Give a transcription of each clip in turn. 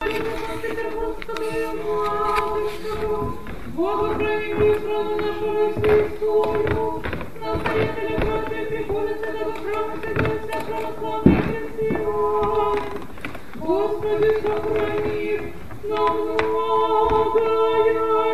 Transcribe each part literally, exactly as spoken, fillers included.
Бога храни страну нашу российскую, нас приехали братья, приходится на храм, садился православный христиан. Господи, сохрани нам многое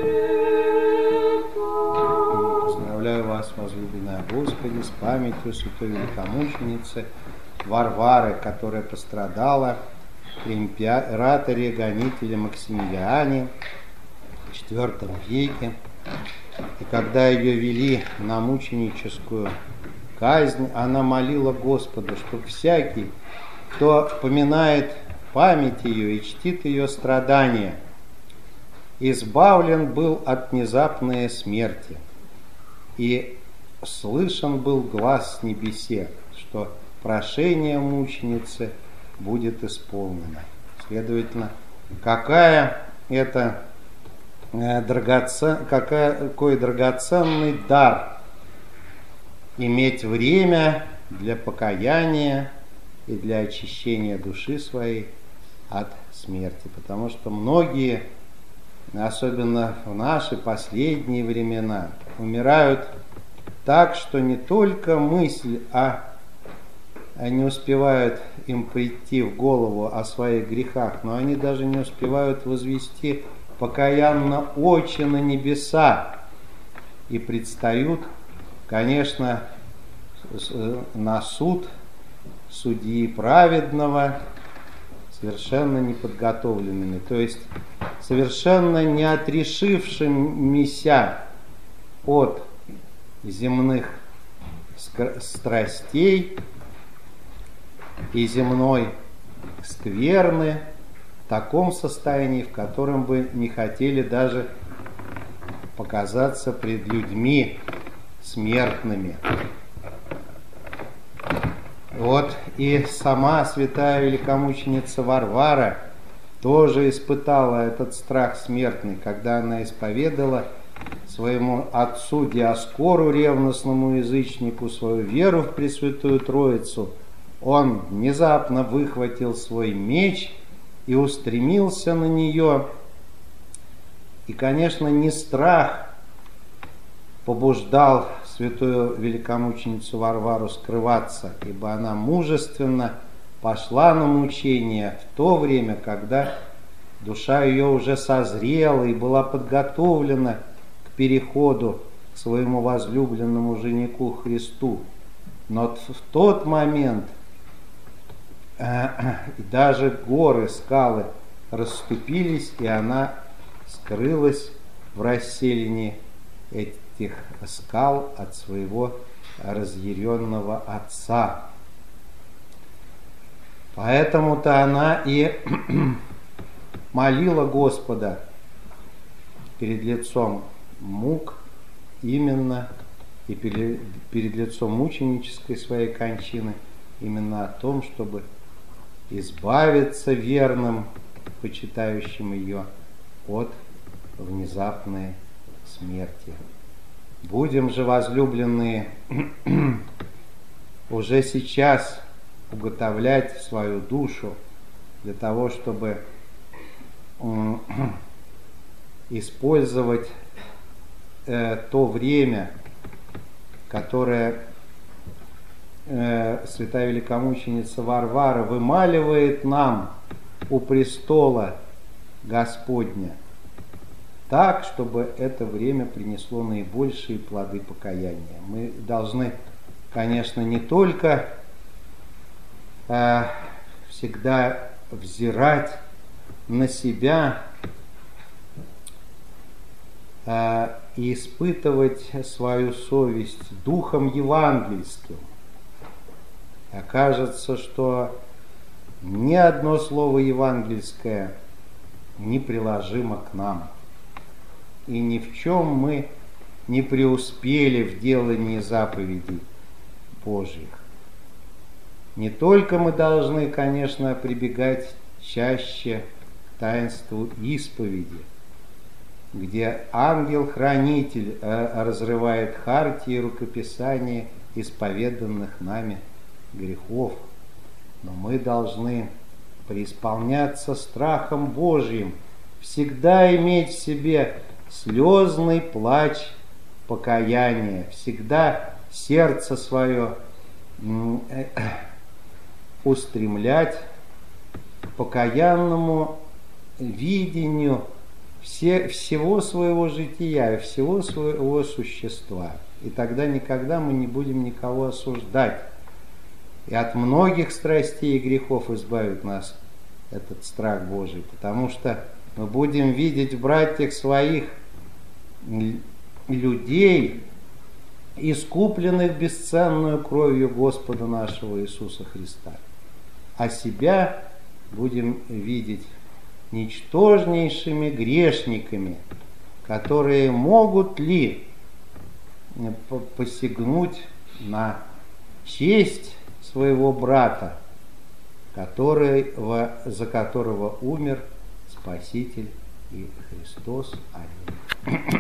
лето. Поздравляю вас, возлюбленная Господи, с памятью святой великомученицы Варвары, которая пострадала при императоре-гонителе Максимилиане в четвёртом веке. И когда ее вели на мученическую казнь, она молила Господа, чтобы всякий, кто поминает память ее и чтит ее страдания, избавлен был от внезапной смерти. И слышен был глас с небесе, что прошение мученицы будет исполнено. Следовательно, какая это э, драгоцен, какая, какой драгоценный дар иметь время для покаяния и для очищения души своей от смерти. Потому что многие, особенно в наши последние времена, умирают так, что не только мысль, а не успевают им прийти в голову о своих грехах, но они даже не успевают возвести покаянно очи на небеса и предстают, конечно, на суд судьи праведного совершенно неподготовленными, то есть совершенно не отрешившимися от земных страстей и земной скверны, в таком состоянии, в котором бы не хотели даже показаться пред людьми смертными. Вот и сама святая великомученица Варвара тоже испытала этот страх смертный, когда она исповедала своему отцу Диоскору, ревностному язычнику, свою веру в Пресвятую Троицу. Он внезапно выхватил свой меч и устремился на нее. И, конечно, не страх побуждал святую великомученицу Варвару скрываться, ибо она мужественно пошла на мучение в то время, когда душа ее уже созрела и была подготовлена к переходу к своему возлюбленному жениху Христу. Но в тот момент и даже горы, скалы расступились, и она скрылась в расселении этих скал от своего разъяренного отца. Поэтому-то она и молила Господа перед лицом мук, именно и перед, перед лицом мученической своей кончины, именно о том, чтобы избавиться верным, почитающим ее, от внезапной смерти. Будем же, возлюбленные, уже сейчас уготовлять свою душу для того, чтобы использовать э, то время, которое э, святая великомученица Варвара вымаливает нам у престола Господня, так, чтобы это время принесло наибольшие плоды покаяния. Мы должны, конечно, не только э, всегда взирать на себя э, и испытывать свою совесть духом евангельским. Окажется, что ни одно слово евангельское не приложимо к нам. И ни в чем мы не преуспели в делании заповедей Божьих. Не только мы должны, конечно, прибегать чаще к таинству исповеди, где ангел-хранитель разрывает хартии и рукописания исповеданных нами грехов, но мы должны преисполняться страхом Божьим, всегда иметь в себе слезный плач покаяния, всегда сердце свое устремлять к покаянному видению все, всего своего жития, всего своего существа. И тогда никогда мы не будем никого осуждать. И от многих страстей и грехов избавит нас этот страх Божий, потому что мы будем видеть в братьях своих людей, искупленных бесценную кровью Господа нашего Иисуса Христа, а себя будем видеть ничтожнейшими грешниками, которые могут ли посягнуть на честь своего брата, который, за которого умер Спаситель и Христос. Аминь.